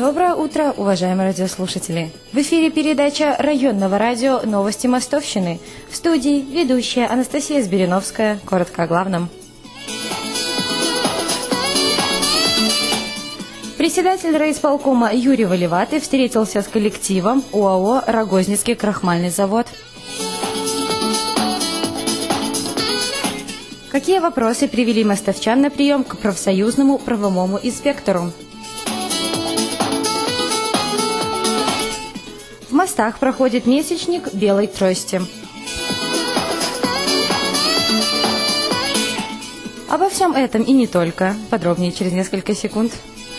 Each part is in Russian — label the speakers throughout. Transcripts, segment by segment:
Speaker 1: Доброе утро, уважаемые радиослушатели! В эфире передача районного радио «Новости Мостовщины». В студии ведущая Анастасия Сбериновская. Коротко о главном. Председатель райисполкома Юрий Валиватый встретился с коллективом ОАО «Рогозницкий крахмальный завод». Какие вопросы привели мостовчан на прием к профсоюзному правовому инспектору? В мостах проходит месячник белой трости. Обо всем этом и не только. Подробнее через несколько секунд.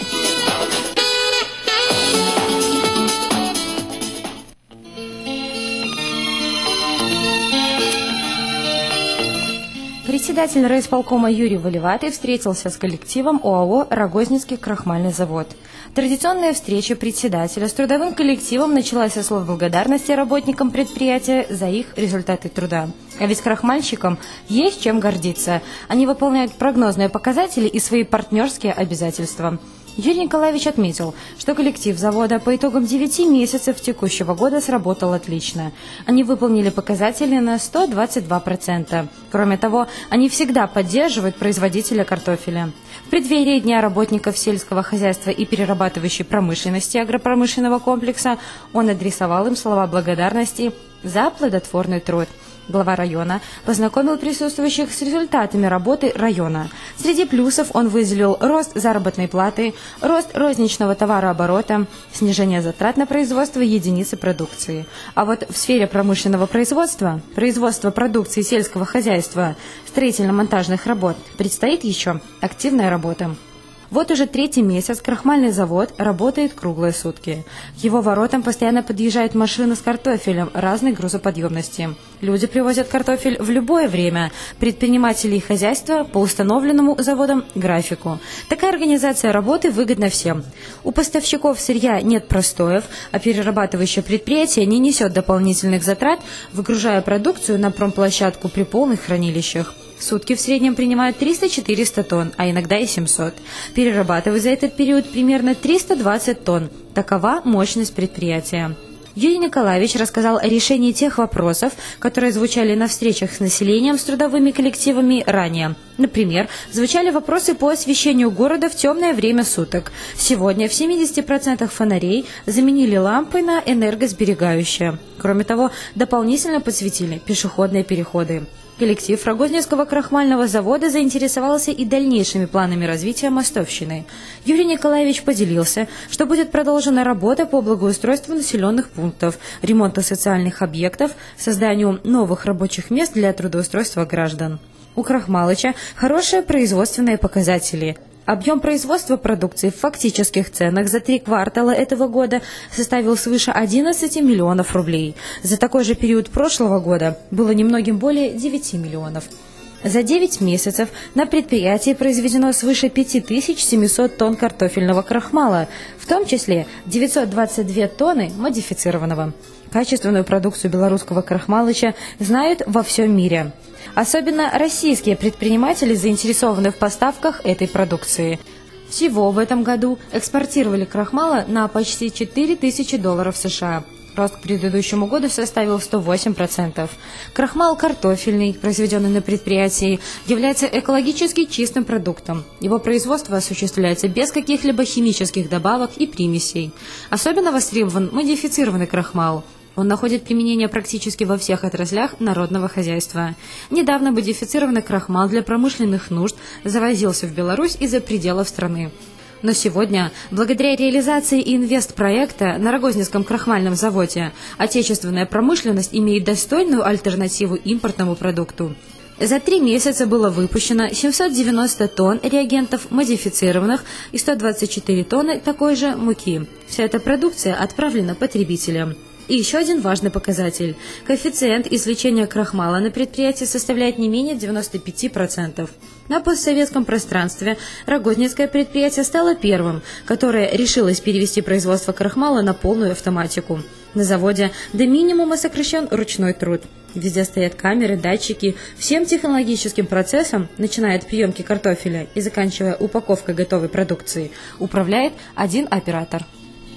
Speaker 1: Председатель райисполкома Юрий Валиватый встретился с коллективом ОАО «Рогозницкий крахмальный завод». Традиционная встреча председателя с трудовым коллективом началась со слов благодарности работникам предприятия за их результаты труда. А ведь крахмальщикам есть чем гордиться. Они выполняют прогнозные показатели и свои партнерские обязательства. Юрий Николаевич отметил, что коллектив завода по итогам 9 месяцев текущего года сработал отлично. Они выполнили показатели на 122%. Кроме того, они всегда поддерживают производителя картофеля. В преддверии Дня работников сельского хозяйства и перерабатывающей промышленности агропромышленного комплекса он адресовал им слова благодарности за плодотворный труд. Глава района познакомил присутствующих с результатами работы района. Среди плюсов он выделил рост заработной платы, рост розничного товарооборота, снижение затрат на производство единицы продукции. А вот в сфере промышленного производства, производства продукции сельского хозяйства, строительно-монтажных работ предстоит еще активная работа. Вот уже 3-й месяц крахмальный завод работает круглые сутки. К его воротам постоянно подъезжают машины с картофелем разной грузоподъемности. Люди привозят картофель в любое время, предприниматели и хозяйства по установленному заводом графику. Такая организация работы выгодна всем. У поставщиков сырья нет простоев, а перерабатывающее предприятие не несет дополнительных затрат, выгружая продукцию на промплощадку при полных хранилищах. В сутки в среднем принимают 300-400 тонн, а иногда и 700. Перерабатывают за этот период примерно 320 тонн. Такова мощность предприятия. Юрий Николаевич рассказал о решении тех вопросов, которые звучали на встречах с населением с трудовыми коллективами ранее. Например, звучали вопросы по освещению города в темное время суток. Сегодня в 70% фонарей заменили лампы на энергосберегающие. Кроме того, дополнительно подсветили пешеходные переходы. Коллектив Рогозницкого крахмального завода заинтересовался и дальнейшими планами развития мостовщины. Юрий Николаевич поделился, что будет продолжена работа по благоустройству населенных пунктов, ремонту социальных объектов, созданию новых рабочих мест для трудоустройства граждан. У Крахмалыча хорошие производственные показатели. Объем производства продукции в фактических ценах за 3 квартала этого года составил свыше 11 миллионов рублей. За такой же период прошлого года было немногим более 9 миллионов. За 9 месяцев на предприятии произведено свыше 5700 тонн картофельного крахмала, в том числе 922 тонны модифицированного. Качественную продукцию белорусского Крахмалыча знают во всем мире. Особенно российские предприниматели заинтересованы в поставках этой продукции. Всего в этом году экспортировали крахмала на почти $4000 США. Рост к предыдущему году составил 108%. Крахмал картофельный, произведенный на предприятии, является экологически чистым продуктом. Его производство осуществляется без каких-либо химических добавок и примесей. Особенно востребован модифицированный крахмал. Он находит применение практически во всех отраслях народного хозяйства. Недавно модифицированный крахмал для промышленных нужд завозился в Беларусь из-за пределов страны. Но сегодня, благодаря реализации инвестпроекта на Рогозницком крахмальном заводе, отечественная промышленность имеет достойную альтернативу импортному продукту. За 3 месяца было выпущено 790 тонн реагентов модифицированных и 124 тонны такой же муки. Вся эта продукция отправлена потребителям. И еще один важный показатель. Коэффициент извлечения крахмала на предприятии составляет не менее 95%. На постсоветском пространстве Рогозницкое предприятие стало первым, которое решилось перевести производство крахмала на полную автоматику. На заводе до минимума сокращен ручной труд. Везде стоят камеры, датчики. Всем технологическим процессом, начиная от приемки картофеля и заканчивая упаковкой готовой продукции, управляет один оператор.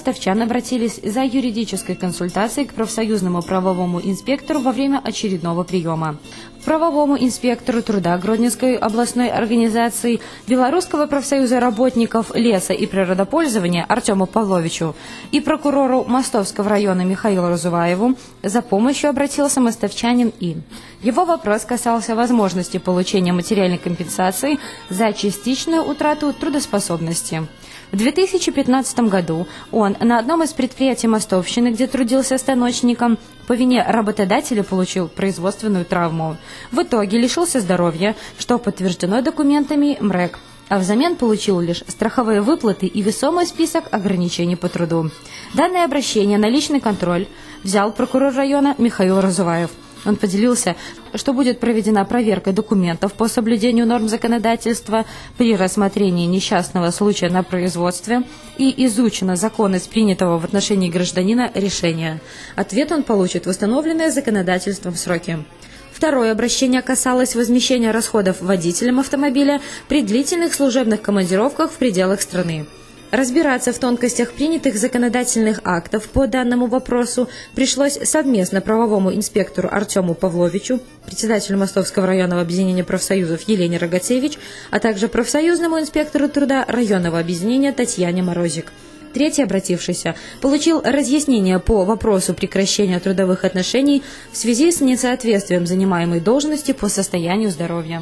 Speaker 1: мостовчан обратились за юридической консультацией к профсоюзному правовому инспектору во время очередного приема. Правовому инспектору труда Гродненской областной организации Белорусского профсоюза работников леса и природопользования Артему Павловичу и прокурору Мостовского района Михаилу Разуваеву за помощью обратился мостовчанин И. Его вопрос касался возможности получения материальной компенсации за частичную утрату трудоспособности. В 2015 году он на одном из предприятий Мостовщины, где трудился станочником, по вине работодателя получил производственную травму. В итоге лишился здоровья, что подтверждено документами МРЭК, а взамен получил лишь страховые выплаты и весомый список ограничений по труду. Данное обращение на личный контроль взял прокурор района Михаил Разуваев. Он поделился, что будет проведена проверка документов по соблюдению норм законодательства при рассмотрении несчастного случая на производстве и изучена законность принятого в отношении гражданина решения. Ответ он получит в установленные законодательством сроки. Второе обращение касалось возмещения расходов водителям автомобиля при длительных служебных командировках в пределах страны. Разбираться в тонкостях принятых законодательных актов по данному вопросу пришлось совместно правовому инспектору Артему Павловичу, председателю Мостовского районного объединения профсоюзов Елене Рогацевич, а также профсоюзному инспектору труда районного объединения Татьяне Морозик. Третий обратившийся получил разъяснение по вопросу прекращения трудовых отношений в связи с несоответствием занимаемой должности по состоянию здоровья.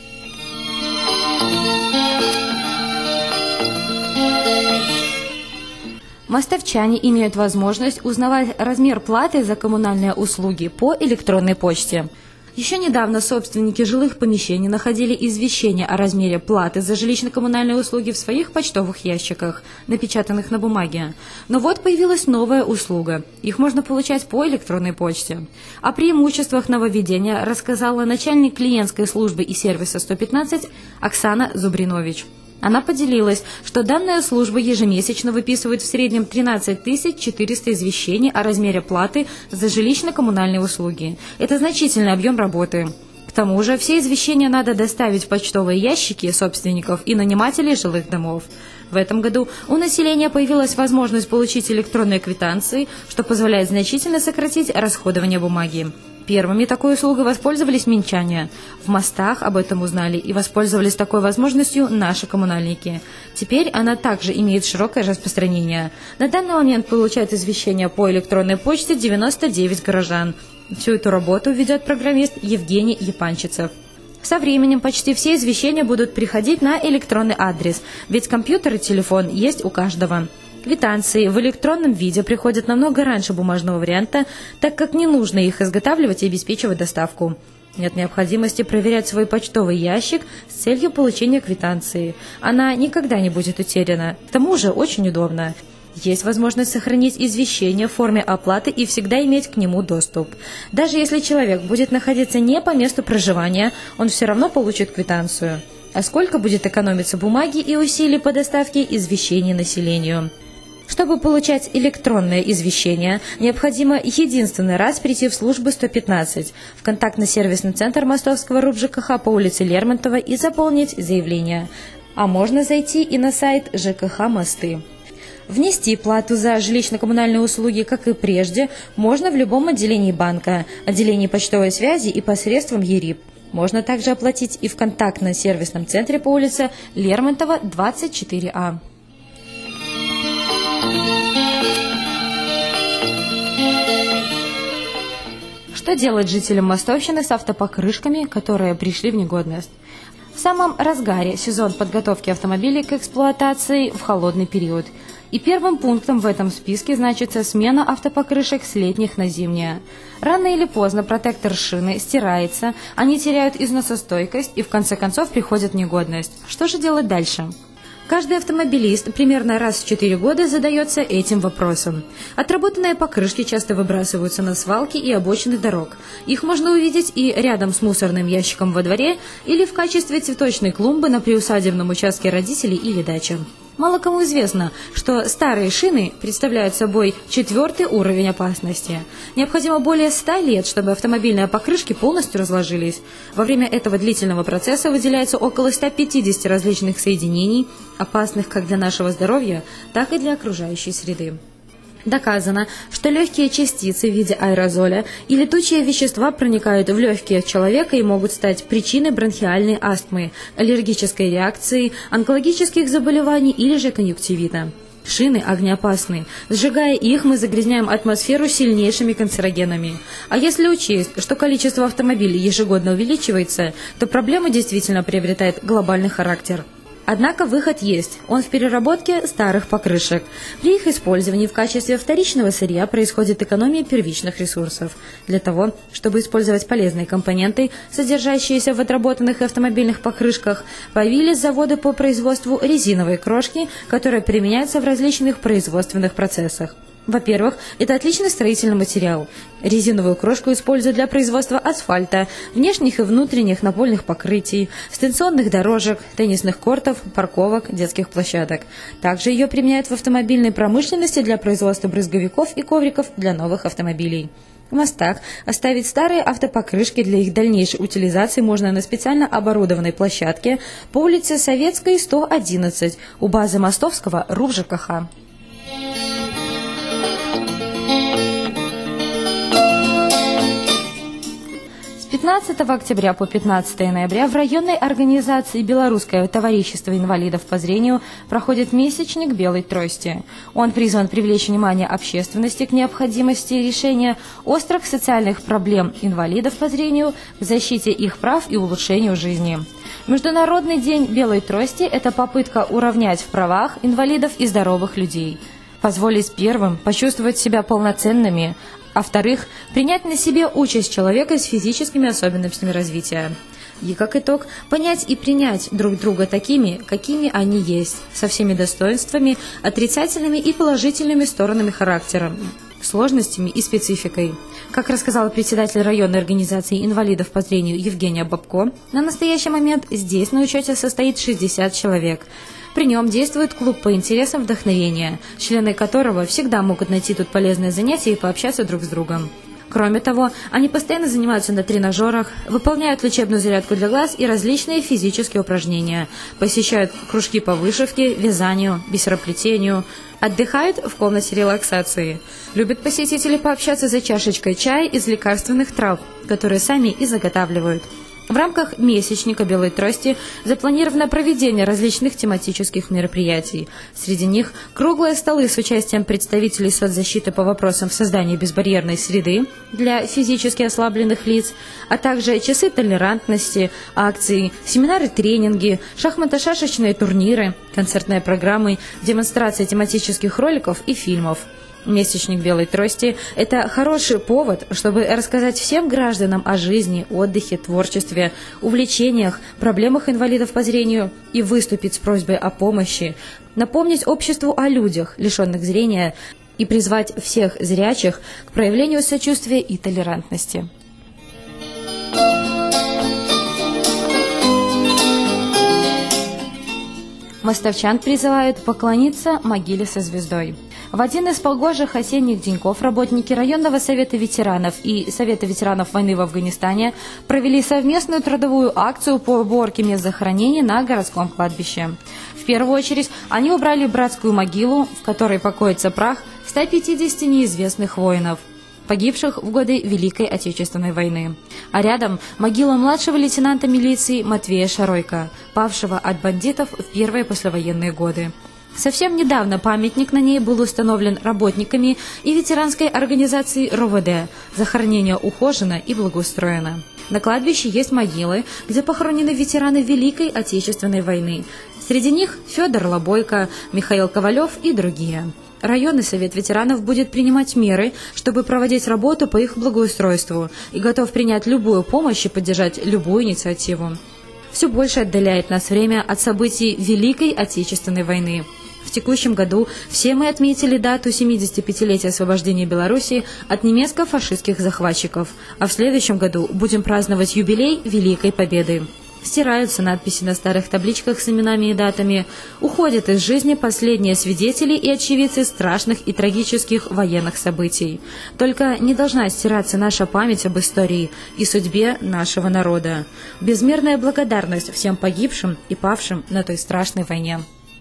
Speaker 1: Мостовчане имеют возможность узнавать размер платы за коммунальные услуги по электронной почте. Еще недавно собственники жилых помещений находили извещение о размере платы за жилищно-коммунальные услуги в своих почтовых ящиках, напечатанных на бумаге. Но вот появилась новая услуга. Их можно получать по электронной почте. О преимуществах нововведения рассказала начальник клиентской службы и сервиса 115 Оксана Зубринович. Она поделилась, что данная служба ежемесячно выписывает в среднем 13 400 извещений о размере платы за жилищно-коммунальные услуги. Это значительный объем работы. К тому же все извещения надо доставить в почтовые ящики собственников и нанимателей жилых домов. В этом году у населения появилась возможность получить электронные квитанции, что позволяет значительно сократить расходование бумаги. Первыми такой услугой воспользовались минчане. В Мостах об этом узнали и воспользовались такой возможностью наши коммунальники. Теперь она также имеет широкое распространение. На данный момент получают извещения по электронной почте 99 горожан. Всю эту работу ведет программист Евгений Епанчицев. Со временем почти все извещения будут приходить на электронный адрес, ведь компьютер и телефон есть у каждого. Квитанции в электронном виде приходят намного раньше бумажного варианта, так как не нужно их изготавливать и обеспечивать доставку. Нет необходимости проверять свой почтовый ящик с целью получения квитанции. Она никогда не будет утеряна. К тому же очень удобно. Есть возможность сохранить извещение в форме оплаты и всегда иметь к нему доступ. Даже если человек будет находиться не по месту проживания, он все равно получит квитанцию. А сколько будет экономиться бумаги и усилий по доставке извещений населению? Чтобы получать электронное извещение, необходимо единственный раз прийти в службу 115 в контактно-сервисный центр Мостовского РУП ЖКХ по улице Лермонтова и заполнить заявление. А можно зайти и на сайт ЖКХ «Мосты». Внести плату за жилищно-коммунальные услуги, как и прежде, можно в любом отделении банка, отделении почтовой связи и посредством ЕРИП. Можно также оплатить и в контактно-сервисном центре по улице Лермонтова, 24А. Что делать жителям Мостовщины с автопокрышками, которые пришли в негодность? В самом разгаре сезон подготовки автомобилей к эксплуатации в холодный период. И первым пунктом в этом списке значится смена автопокрышек с летних на зимние. Рано или поздно протектор шины стирается, они теряют износостойкость и в конце концов приходят в негодность. Что же делать дальше? Каждый автомобилист примерно раз в 4 года задается этим вопросом. Отработанные покрышки часто выбрасываются на свалки и обочины дорог. Их можно увидеть и рядом с мусорным ящиком во дворе или в качестве цветочной клумбы на приусадебном участке родителей или дачи. Мало кому известно, что старые шины представляют собой 4-й уровень опасности. Необходимо более 100 лет, чтобы автомобильные покрышки полностью разложились. Во время этого длительного процесса выделяется около 150 различных соединений, опасных как для нашего здоровья, так и для окружающей среды. Доказано, что легкие частицы в виде аэрозоля и летучие вещества проникают в легкие человека и могут стать причиной бронхиальной астмы, аллергической реакции, онкологических заболеваний или же конъюнктивита. Шины огнеопасны. Сжигая их, мы загрязняем атмосферу сильнейшими канцерогенами. А если учесть, что количество автомобилей ежегодно увеличивается, то проблема действительно приобретает глобальный характер. Однако выход есть. Он в переработке старых покрышек. При их использовании в качестве вторичного сырья происходит экономия первичных ресурсов. Для того, чтобы использовать полезные компоненты, содержащиеся в отработанных автомобильных покрышках, появились заводы по производству резиновой крошки, которая применяется в различных производственных процессах. Во-первых, это отличный строительный материал. Резиновую крошку используют для производства асфальта, внешних и внутренних напольных покрытий, станционных дорожек, теннисных кортов, парковок, детских площадок. Также ее применяют в автомобильной промышленности для производства брызговиков и ковриков для новых автомобилей. В мостах оставить старые автопокрышки для их дальнейшей утилизации можно на специально оборудованной площадке по улице Советской, 111, у базы Мостовского РУП ЖКХ. С 15 октября по 15 ноября в районной организации «Белорусское товарищество инвалидов по зрению» проходит месячник белой трости. Он призван привлечь внимание общественности к необходимости решения острых социальных проблем инвалидов по зрению, к защите их прав и улучшению жизни. Международный день белой трости – это попытка уравнять в правах инвалидов и здоровых людей, позволить первым почувствовать себя полноценными, а вторых, принять на себе участь человека с физическими особенностями развития. И, как итог, понять и принять друг друга такими, какими они есть, со всеми достоинствами, отрицательными и положительными сторонами характера, сложностями и спецификой. Как рассказала председатель районной организации инвалидов по зрению Евгения Бабко, на настоящий момент здесь на учете состоит 60 человек. При нем действует клуб по интересам вдохновения, члены которого всегда могут найти тут полезные занятия и пообщаться друг с другом. Кроме того, они постоянно занимаются на тренажерах, выполняют лечебную зарядку для глаз и различные физические упражнения, посещают кружки по вышивке, вязанию, бисероплетению, отдыхают в комнате релаксации. Любят посетители пообщаться за чашечкой чая из лекарственных трав, которые сами и заготавливают. В рамках месячника белой трости запланировано проведение различных тематических мероприятий. Среди них круглые столы с участием представителей соцзащиты по вопросам создания безбарьерной среды для физически ослабленных лиц, а также часы толерантности, акции, семинары-тренинги, шахмато-шашечные турниры, концертные программы, демонстрации тематических роликов и фильмов. Месячник белой трости – это хороший повод, чтобы рассказать всем гражданам о жизни, отдыхе, творчестве, увлечениях, проблемах инвалидов по зрению и выступить с просьбой о помощи, напомнить обществу о людях, лишенных зрения, и призвать всех зрячих к проявлению сочувствия и толерантности. Мостовчан призывают поклониться могиле со звездой. В один из погожих осенних деньков работники районного совета ветеранов и Совета ветеранов войны в Афганистане провели совместную трудовую акцию по уборке мест захоронений на городском кладбище. В первую очередь они убрали братскую могилу, в которой покоится прах 150 неизвестных воинов, погибших в годы Великой Отечественной войны. А рядом могила младшего лейтенанта милиции Матвея Шаройко, павшего от бандитов в первые послевоенные годы. Совсем недавно памятник на ней был установлен работниками и ветеранской организацией РОВД. Захоронение ухожено и благоустроено. На кладбище есть могилы, где похоронены ветераны Великой Отечественной войны. Среди них Федор Лобойко, Михаил Ковалев и другие. Районный совет ветеранов будет принимать меры, чтобы проводить работу по их благоустройству и готов принять любую помощь и поддержать любую инициативу. Все больше отдаляет нас время от событий Великой Отечественной войны. В текущем году все мы отметили дату 75-летия освобождения Беларуси от немецко-фашистских захватчиков, а в следующем году будем праздновать юбилей Великой Победы. Стираются надписи на старых табличках с именами и датами. Уходят из жизни последние свидетели и очевидцы страшных и трагических военных событий. Только не должна стираться наша память об истории и судьбе нашего народа. Безмерная благодарность всем погибшим и павшим на той страшной войне.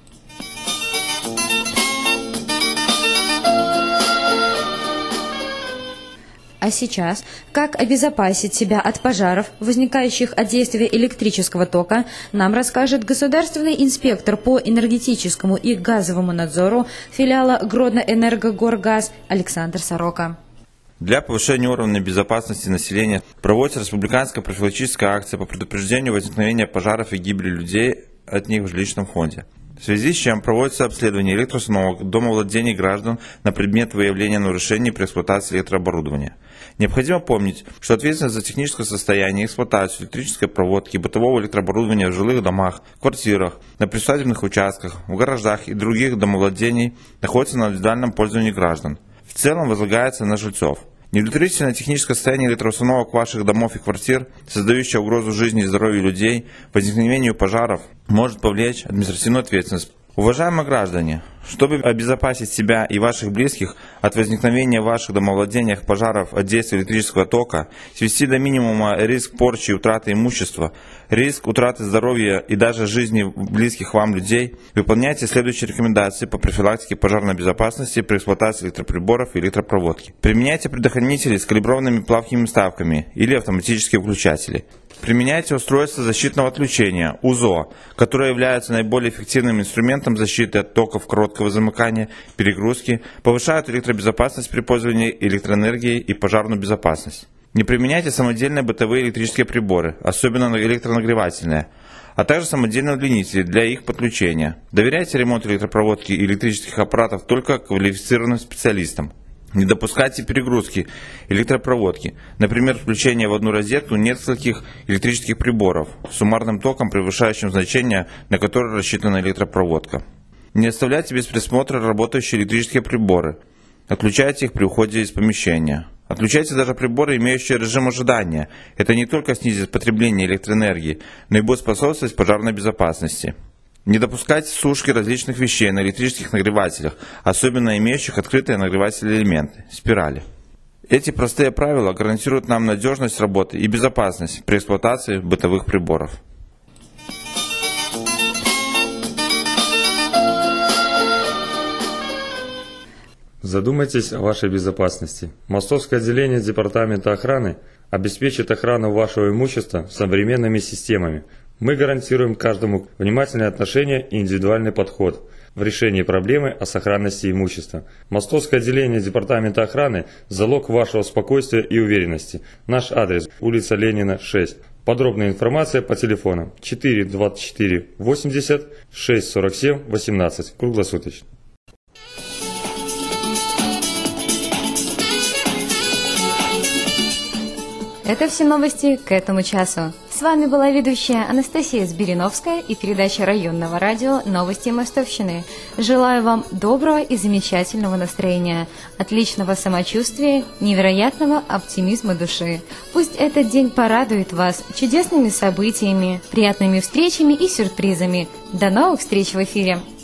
Speaker 1: А сейчас, как обезопасить себя от пожаров, возникающих от действия электрического тока, нам расскажет государственный инспектор по энергетическому и газовому надзору филиала Гродно-Энергогоргаз Александр Сорока.
Speaker 2: Для повышения уровня безопасности населения проводится республиканская профилактическая акция по предупреждению возникновения пожаров и гибели людей от них в жилищном фонде. В связи с чем проводится обследование электроустановок домовладений граждан на предмет выявления нарушений при эксплуатации электрооборудования. Необходимо помнить, что ответственность за техническое состояние и эксплуатацию электрической проводки и бытового электрооборудования в жилых домах, квартирах, на приусадебных участках, в гаражах и других домовладений находится на индивидуальном пользовании граждан. В целом возлагается на жильцов. Неудовлетворительное техническое состояние электроустановок ваших домов и квартир, создающее угрозу жизни и здоровью людей, возникновению пожаров, может повлечь административную ответственность. Уважаемые граждане, чтобы обезопасить себя и ваших близких от возникновения в ваших домовладениях пожаров от действия электрического тока, свести до минимума риск порчи и утраты имущества, риск утраты здоровья и даже жизни близких вам людей, выполняйте следующие рекомендации по профилактике пожарной безопасности при эксплуатации электроприборов и электропроводки. Применяйте предохранители с калиброванными плавкими вставками или автоматические выключатели. Применяйте устройство защитного отключения, УЗО, которое является наиболее эффективным инструментом защиты от токов короткого замыкания, перегрузки, повышает электробезопасность при пользовании электроэнергией и пожарную безопасность. Не применяйте самодельные бытовые электрические приборы, особенно электронагревательные, а также самодельные удлинители для их подключения. Доверяйте ремонт электропроводки и электрических аппаратов только квалифицированным специалистам. Не допускайте перегрузки электропроводки, например, включение в одну розетку нескольких электрических приборов с суммарным током, превышающим значение, на которое рассчитана электропроводка. Не оставляйте без присмотра работающие электрические приборы. Отключайте их при уходе из помещения. Отключайте даже приборы, имеющие режим ожидания. Это не только снизит потребление электроэнергии, но и будет способствовать пожарной безопасности. Не допускайте сушки различных вещей на электрических нагревателях, особенно имеющих открытые нагревательные элементы – спирали. Эти простые правила гарантируют нам надежность работы и безопасность при эксплуатации бытовых приборов.
Speaker 3: Задумайтесь о вашей безопасности. Московское отделение Департамента охраны обеспечит охрану вашего имущества современными системами. Мы гарантируем каждому внимательное отношение и индивидуальный подход в решении проблемы о сохранности имущества. Московское отделение Департамента охраны – залог вашего спокойствия и уверенности. Наш адрес – улица Ленина, 6. Подробная информация по телефонам 4 24 80 6 47 18. Круглосуточно.
Speaker 1: Это все новости к этому часу. С вами была ведущая Анастасия Збириновская и передача районного радио «Новости Мостовщины». Желаю вам доброго и замечательного настроения, отличного самочувствия, невероятного оптимизма души. Пусть этот день порадует вас чудесными событиями, приятными встречами и сюрпризами. До новых встреч в эфире!